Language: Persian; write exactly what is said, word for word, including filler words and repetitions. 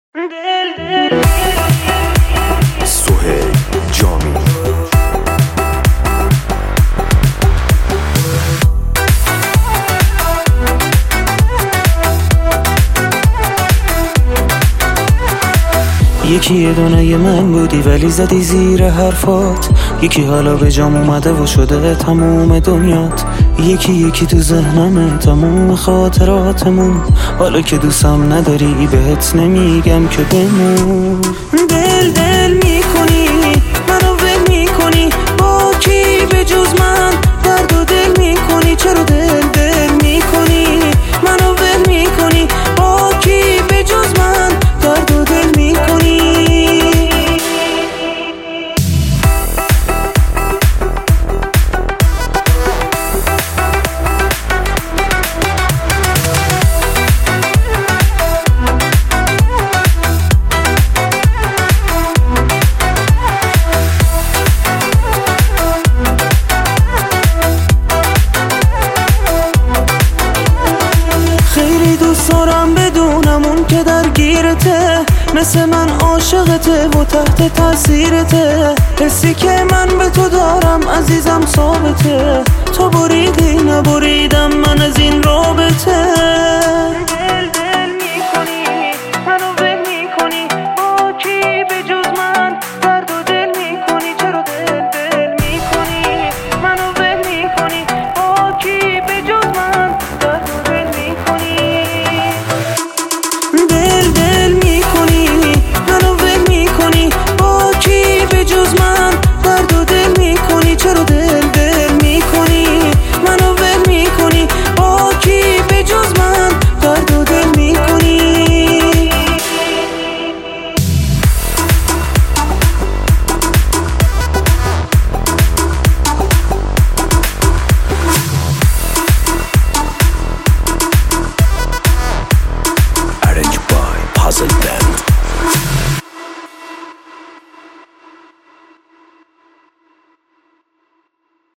سهیل جامی. یکی یه دونه من بودی ولی زدی زیر حرفات، یکی حالا به جام اومده و شده تموم دنیات، یکی یکی تو ذهنمه تموم خاطراتمون، حالا که دوستم نداری بهت نمیگم که بمون. دل دل میکنی منو ول میکنی، با کی به جز من درد و دل میکنی؟ چرا دل دل میکنی منو ول میکنی، با کی به جز من درد و دل میکنی؟ دوست دارم بدونم اون که درگیرته، مثل من عاشقته و تحت تاثیرته، حسی که من به تو دارم عزیزم ثابته، تو بریدی نبریدم من از این رابطه.